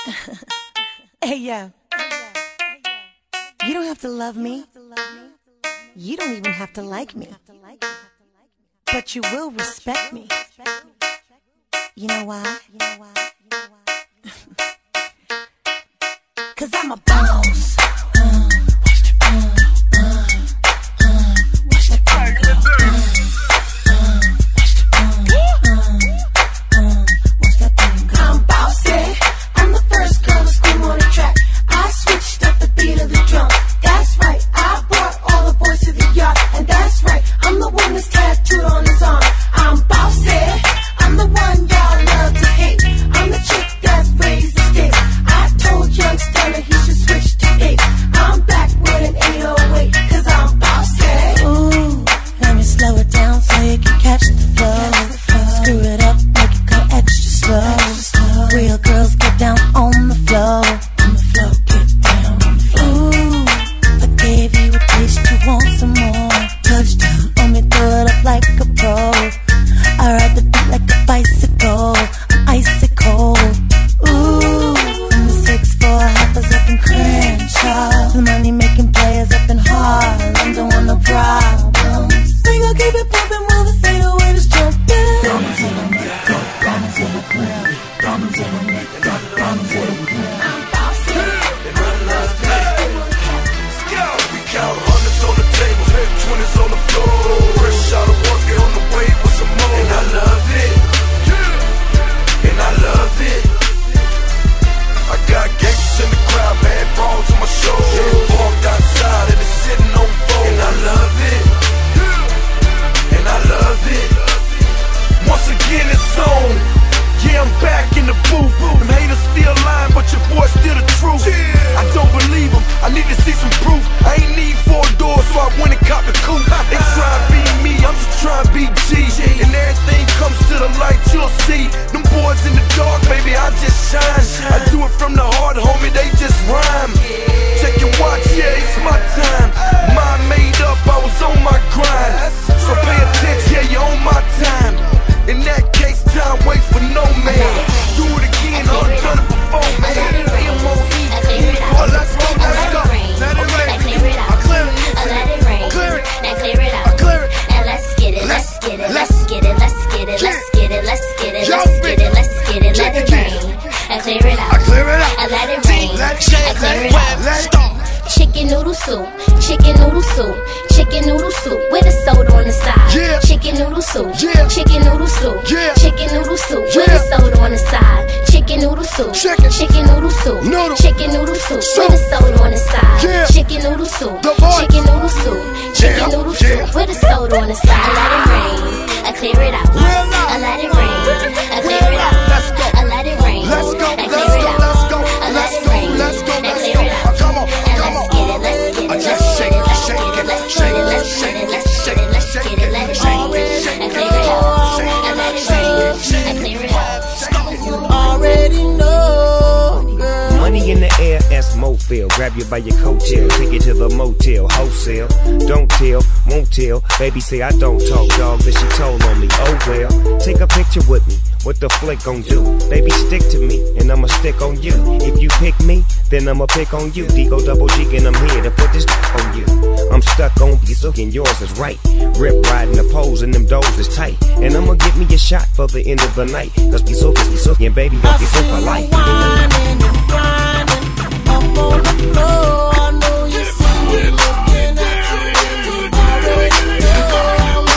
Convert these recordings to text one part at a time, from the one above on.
Hey, yo. You don't have to love me. You don't even have to like me. But you will respect me. You know why? Cause I'm a boss. I'm bossy. I'm the first girl to scream on the track. I switched up the beat of the drum. That's right, I brought all the boys to the yard. And that's right, I'm the one that's tattooed on his arm. I'm bossy. I'm the one y'all love to hate. I'm the chick that's raised the stakes. I told young Stunner he should switch to 8. I'm back with an 808, cause I'm bossy. Ooh, let me slow it down so you can catch the flow. Screw it up, make it go extra slow. Real girls get down on the floor. Get down on the floor. Ooh, I gave you a taste, you want some more. Touchdown, let me throw it up like a pro. I ride the beat like a bicycle, I'm icy cold. Ooh, from the 6'4" hoppers up in Crenshaw, the money making players up in Harlem don't want no problems. We gon' keep it pumping while the 808 is jumping. Diamonds in the neck, diamonds in the ground, diamonds in the neck, diamonds in the ground. I'm bossy. They run love day. Let's go. We count hundreds on the table, 20s on the floor. Fresh out of work, get on the way with some more. And I love it. And I love it. I got gangsters in the crowd, bad brawls on my shoulders. Parked outside and it's sitting on four. And I love it. And I love it. Once again it's on. Yeah, I'm back in the booth. Them haters still lying, but your boy still the truth. I don't believe them, I need to see some proof. I ain't need 4 doors, so I went and copped the coupe. They try to be me, I'm just trying to be G. And everything comes to the light, you'll see. Them boys in the dark, baby, I just shine. I do it from the heart, homie, they just rhyme. Check your watch, yeah, it's my time. Mind made up, I was on my grind. So pay attention, yeah, you're on my time. In that case, time waits for no man. Do it again, I've done it before, man. Oh, let's go, let's go. Let it rain. I clear it. Let it rain. Clear it. Now clear it out. I clear it. And let's get it. Let's get it. Let's get it. Let's get it. Let's get it. Let's get it. Let's get it. Let's get it. Let it rain. And clear it out. I clear it out. And let it rain. And clear it out. Let's start. Chicken noodle soup, chicken noodle soup, chicken noodle soup with a soda on the side. Yeah. Chicken noodle soup, Yeah. chicken noodle soup, Yeah. chicken noodle soup with Yeah. a soda on the side. Chicken noodle soup, chicken noodle soup, Noodle. chicken noodle soup Soup. with a soda on the side. Yeah. Chicken noodle soup, The voice. chicken noodle soup, chicken Yeah. noodle Yeah. soup with a soda on the side. I let it rain, I clear it out. I let it rain, I clear it out. Let's go. I let it rain, Let's go, I let's clear it go, out. let's go, I let let's it go, rain, let's go, I let's clear go. it out. Come on, And come let's on. get it, let's get it, let's Just get shake it, it, let's shake get it, it, let's shake get it, it, let's shake get it, it, let's shake get it, it, let's shake get it, it, let it shake rain, it, shake and it, clear it out, shake it, and let it shake rain, it, shake and it. clear it out. Already know, girl. Money in the air, that's Mofil. Grab you by your coattail, take you to the motel, wholesale. Don't tell, won't tell. Baby say I don't talk, dog, but she told on me. Oh well, take a picture with me. What the flick gon' do? Baby, stick to me, and I'ma stick on you. If you pick me, then I'ma pick on you. Digo double G, and I'm here to put this on you. I'm stuck on you, and yours is right. Rip riding the poles, and them doors is tight. And I'ma get me a shot for the end of the night. Cause be so, and baby, don't be so polite. Whining and grinding up on the floor. I know you see me looking at you. You already know.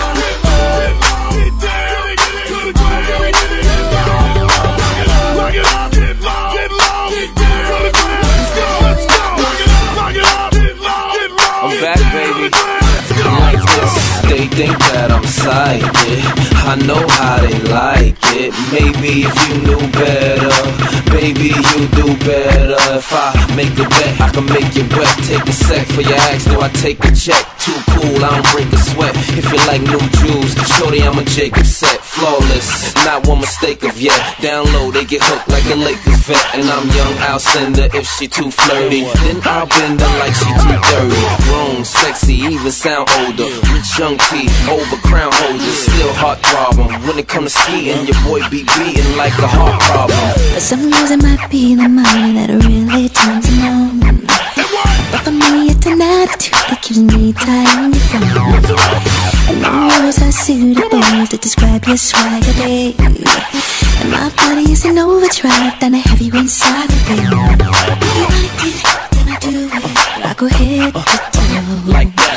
I'm back, baby. Like this. They think that I'm psychic. I know how they like it. Maybe if you knew better, baby, you do better. If I make a bet, I can make you wet. Take a sec for your axe, do I take a check? Too cool, I don't break a sweat. If you like new jewels, shorty, I'm a Jacob set. Flawless, not one mistake of yet. Down low, they get hooked like a Lakers vet. And I'm young, I'll send her if she too flirty. Then I'll bend her like she too dirty. Grown, sexy, even sound older. Rich young T, over crown holders. Still heart problem. When it comes to skiing, your boy be beating like a heart problem. For some reason it might be the money that really turns him on. But for me it's an attitude that keeps me tight on your phone. And no words are suitable to describe your swagger, babe. And my body is an overdrive than a heavyweight saga, babe. You like it, then I do it. I go head to toe like that.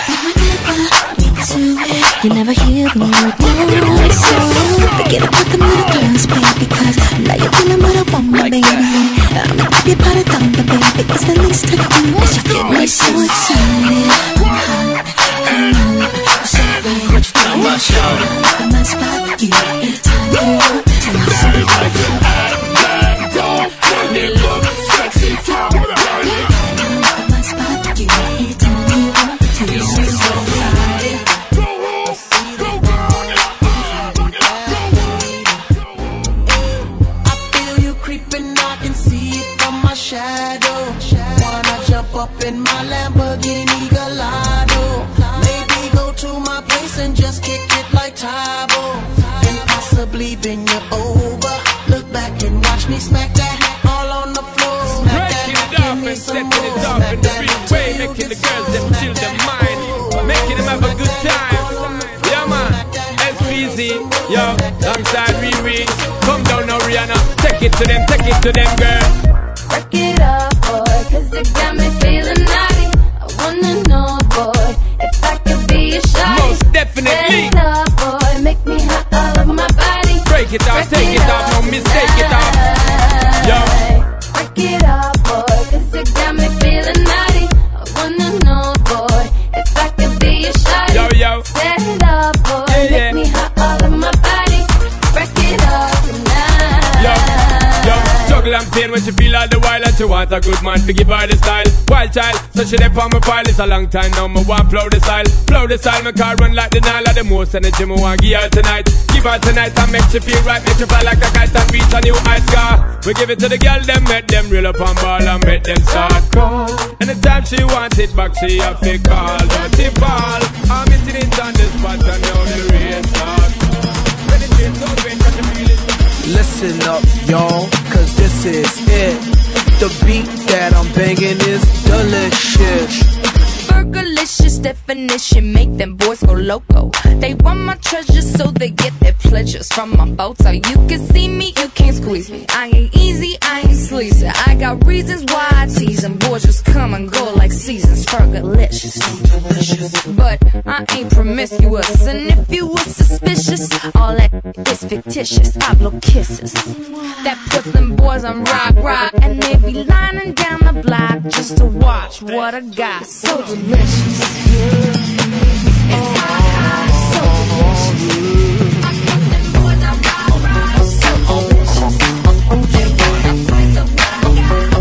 You never hear the word no. So forget about the little girls, baby, cause now you're dealing with a woman, baby. I'm gonna keep you by the thunder, baby. It's the least I can do. You get me so excited. I'm hot, I'm so right. What you tell my shoulder? I'm my spot for you. Anytime you want to. Everybody get hot, bad, dog, funny, look, sexy, top, I'm my spot for you. Anytime you want to. you're so excited. Shadow. Wanna jump up in my Lamborghini Gallardo. Maybe go to my place and just kick it like Tybo. And possibly bend you over. Look back and watch me smack that all on the floor. Smack breaking that, it up and setting it up in the freeway, making the girls them chill their mind, making them have a good time. Yeah man, SPZ, yo, alongside Riri. Come down now Rihanna, take it to them girl. Work it up, boy, cause it got me feeling naughty. I wanna know, boy, if I could be a shawty. Most definitely. Set it up, boy, make me hot all over my body. Break it off, take it off, no mistake it off. Yo. Work it up, boy, cause it got me feeling naughty. I wanna know, boy, if I could be a shawty. Yo, yo. Set it up, boy, Yeah, yeah. make me hot all over my body. Break it up tonight. Yo, yo, struggle and pain when she feel all the while that she want a good man to give her the style. Wild child, so she dey on my file. It's a long time now, me want flow the style. Flow the style, my car run like the Nile. The most energy me want give her tonight. Give her tonight and make she feel right. Make she fly like a kite and reach a new high sky. We give it to the girl, them make them reel up and ball and make them start call. Anytime she want it back, she have to call. Dirty ball, I'm hitting it on the spot and now the rain start. Penetrate so great that you feel it. Listen up, y'all, cause this is it. The beat that I'm banging is delicious. Burgerlicious definition, make them boys go loco. They want my treasures so they get their pleasures from my photo. You can see me, you can't squeeze me. I ain't easy, I ain't sleazy. I got reasons why I tease them. Boys just come and go like seasons. Burgerlicious, but I ain't promiscuous. And if you were suspicious, all that is fictitious. I blow kisses. That puts them boys on rock, and they be lining down the block just to watch what I got. So delicious. It's hot, so delicious. I got them boys on rock, so delicious. They want a taste of what I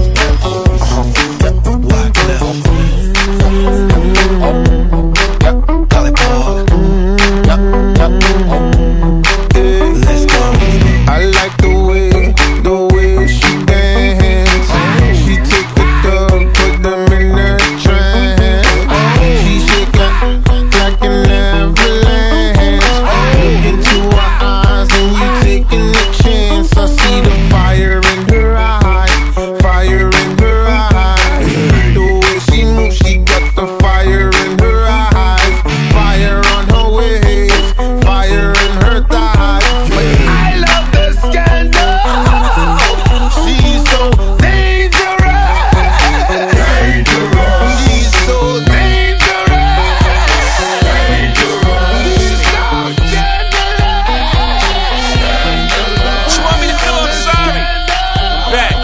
Let's go. I like the way she dance. She take the dub, put them in a trance. She shake like an avalanche. Look into her eyes and you taking a chance. I see the fire in her eyes, fire in her eyes. The way she moves, she got the fire in her eyes, fire on her waist, fire in her thighs. But I love the scandal. She's so dangerous. She's so dangerous. She's so dangerous. You want me to do? I'm sorry. Back.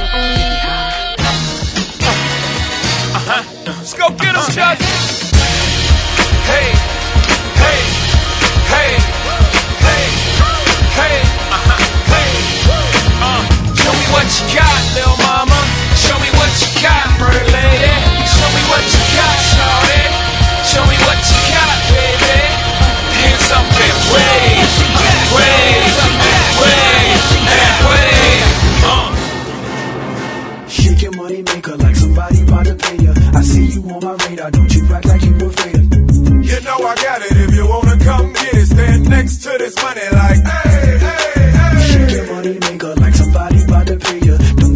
Let's go get him, Chuck. Hey, hey, hey, hey, hey, hey. Show me what you got, little mama. Show me what you got, bird lady. Show me what you got, shawty. Show me what you got, baby. Hands up and wave, wave, wave, and wave. Shake your money maker like somebody about to pay ya. I see you on my radar, don't you act like you afraid of. You know I got it. If you wanna come get it, stand next to this money like, hey, hey, hey. Shake your money maker like somebody about to pay ya. Don't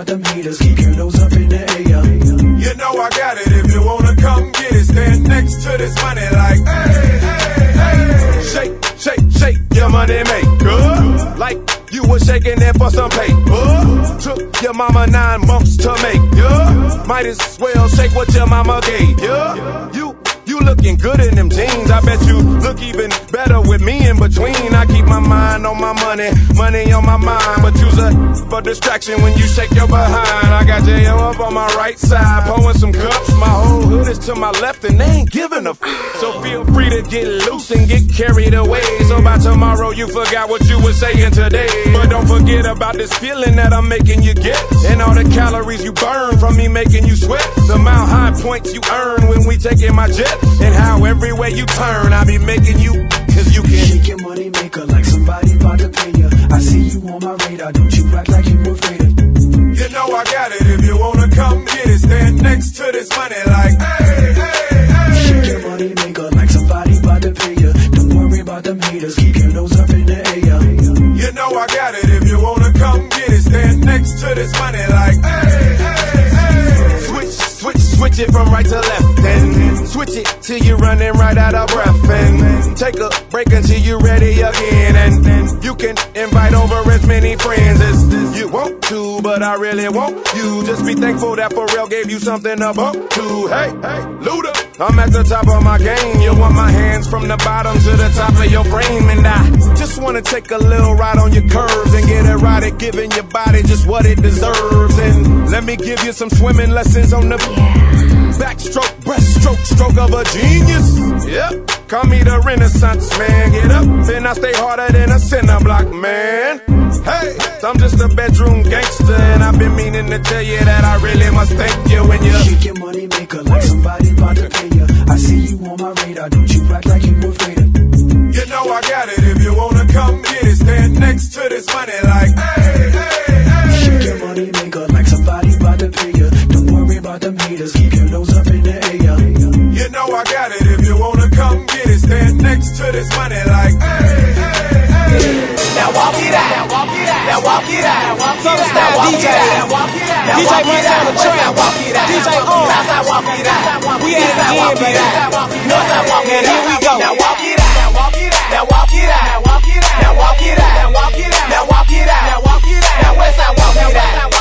about them haters. Keep your nose up in the air. You know I got it. If you wanna come get it, stand next to this money like, hey, hey, hey. Shake, shake, shake your money maker. Like you was shaking it for some paper. Took your mama 9 months to make ya. Might as well shake what your mama gave ya. You looking good in them jeans. I bet you look even better with me in between. I keep my mind on my money, money on my mind. But use a for distraction when you shake your behind. I got J.O. up on my right side, pouring some cups. My whole hood is to my left and they ain't giving a f. So feel free to get loose and get carried away. So by tomorrow you forgot what you were saying today. But don't forget about this feeling that I'm making you get. And all the calories you burn from me making you sweat. The mile high points you earn when we taking my jet. And how everywhere you turn, I be making you, cause you can shake your money maker like somebody about to pay ya. I see you on my radar, don't you act like you afraid of. You know I got it, if you wanna come get it, stand next to this money like, hey, hey, hey. Shake your money maker like somebody about to pay ya. Don't worry about them haters, keep your nose up in the air. You know I got it, if you wanna come get it, stand next to this money like, hey, hey, hey. Switch it from right to left and switch it till you're running right out of breath and take a break until you're ready again and you can invite over as many friends as you want to, but I really want you. Just be thankful that Pharrell gave you something to bump to. Hey, Luda, I'm at the top of my game. You want my hands from the bottom to the top of your frame, and I just wanna take a little ride on your curves and get it right at giving your body just what it deserves. And let me give you some swimming lessons on the backstroke, breaststroke, stroke of a genius. Yep, call me the Renaissance man. Get up and I stay harder than a cinder block man. Hey, I'm just a bedroom gangster, and I've been meaning to tell you that I really must thank you when you shake your money maker like somebody about to pay ya. I see you on my radar, don't you act like you afraid of. You know I got it, if you wanna come get it, stand next to this money like, hey, hey, hey. Shake your money maker like somebody about to pay ya. Don't worry about them haters, keep your nose up in the air. You know I got it, if you wanna come get it, stand next to this money like, hey, hey, hey. Now walk it out, now walk it out, now walk it out, now walk it out, now walk it out, now walk it out, DJ runs on the track, walk it out, DJ on, outside walk it out, we at it again, baby, northside walk it out, here we go, now walk it out, now walk it out, now walk it out, now walk it out, now walk it out, now walk it out, now walk it out, now walk it out, now westside walk it out.